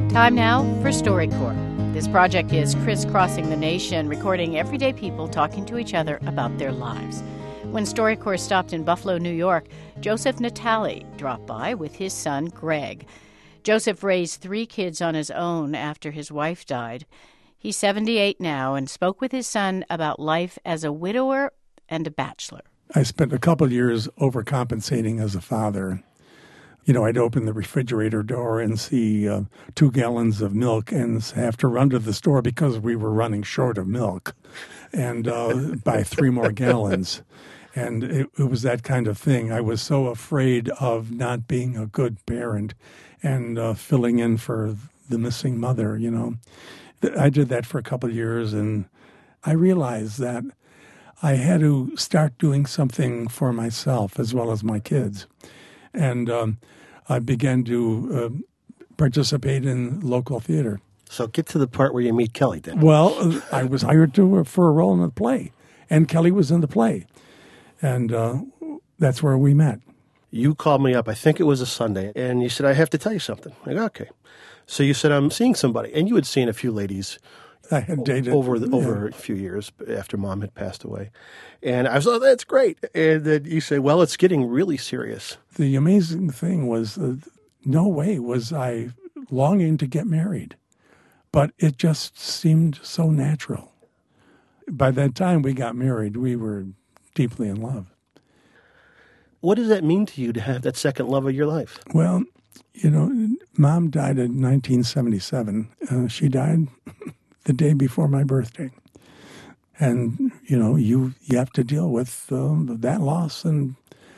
Time now for StoryCorps. This project is crisscrossing the nation, recording everyday people talking to each other about their lives. When StoryCorps stopped in Buffalo, New York, Joseph Natale dropped by with his son, Greg. Joseph raised 3 kids on his own after his wife died. He's 78 now and spoke with his son about life as a widower and a bachelor. I spent a couple years overcompensating as a father. I'd open the refrigerator door and see 2 gallons of milk and have to run to the store because we were running short of milk and buy 3 more gallons. And it was that kind of thing. I was so afraid of not being a good parent and filling in for the missing mother, I did that for a couple of years, and I realized that I had to start doing something for myself as well as my kids. And I began to participate in local theater. So get to the part where you meet Kelly then. Well, I was hired for a role in the play, and Kelly was in the play. And that's where we met. You called me up, I think it was a Sunday, and you said, I have to tell you something. I go, okay. So you said, I'm seeing somebody. And you had seen a few ladies I had dated over a few years after Mom had passed away. And I was like, that's great. And then you say, well, it's getting really serious. The amazing thing was no way was I longing to get married, but it just seemed so natural. By that time we got married, we were deeply in love. What does that mean to you to have that second love of your life? Well, Mom died in 1977. She died the day before my birthday. And, you have to deal with that loss, and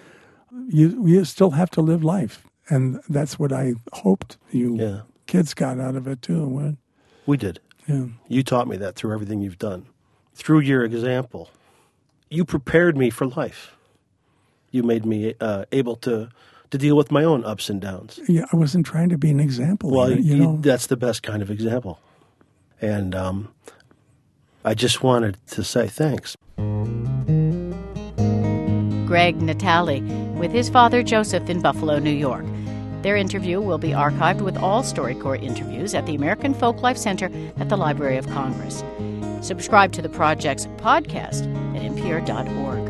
you still have to live life. And that's what I hoped kids got out of it, too. We did. Yeah. You taught me that through everything you've done. Through your example, you prepared me for life. You made me able to deal with my own ups and downs. Yeah, I wasn't trying to be an example. Well, that's the best kind of example. And I just wanted to say thanks. Greg Natale with his father Joseph in Buffalo, New York. Their interview will be archived with all StoryCorps interviews at the American Folklife Center at the Library of Congress. Subscribe to the project's podcast at npr.org.